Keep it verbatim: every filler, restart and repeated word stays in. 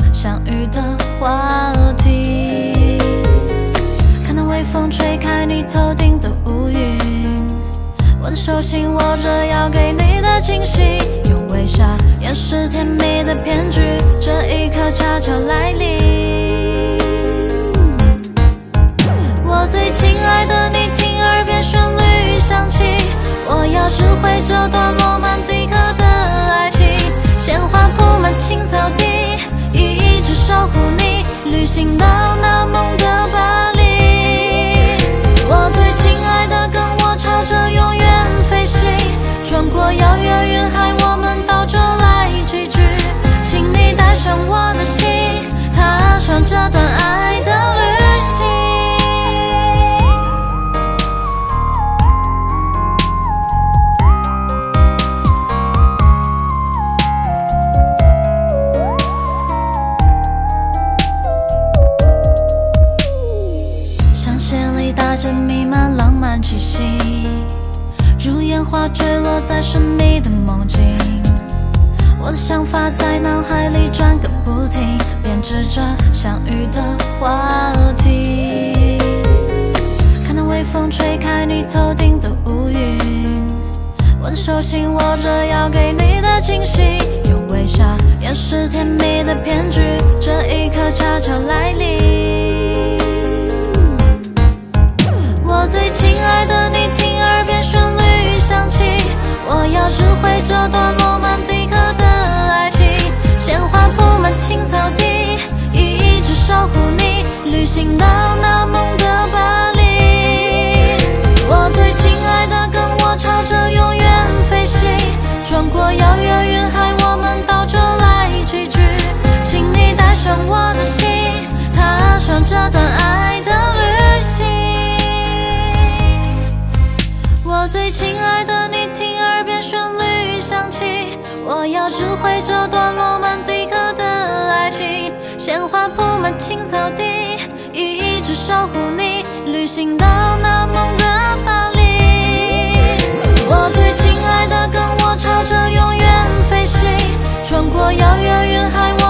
相遇的话题。看到微风吹开你头顶的乌云，我的手心握着要给你的惊喜，用微笑掩饰甜蜜的骗局，这一刻悄悄来临。我最亲爱的你，听耳边旋律响起，我要指挥这段罗曼蒂克的爱情。鲜花铺满青草地，一直守护你，旅行到那梦的巴黎。我最亲爱的，跟我朝着永远飞行，穿过遥远云海，我们到这来聚聚。请你带上我的心，踏上这段爱的旅行。大着弥漫浪漫气息，如烟花坠落在神秘的梦境。我的想法在脑海里转个不停，编织着相遇的话题。看到微风吹开你头顶的乌云，我的手心握着要给你的惊喜，用微笑掩饰甜蜜的骗局，这一刻悄悄来临。我最亲爱的你，听耳边旋律响起，我要指挥这段罗曼蒂克的爱情。鲜花铺满青草地，一直守护你，旅行到那梦的巴黎。我最亲爱的，跟我朝着永远飞行，穿过遥远云海，我们到这来聚聚。请你带上我的心，踏上这段爱的旅行。我最亲爱的你，听耳边旋律响起，我要指挥这段罗曼蒂克的爱情。鲜花铺满青草地，一直守护你，旅行到那梦的巴黎。我最亲爱的，跟我朝着永远飞行，穿过遥远云海。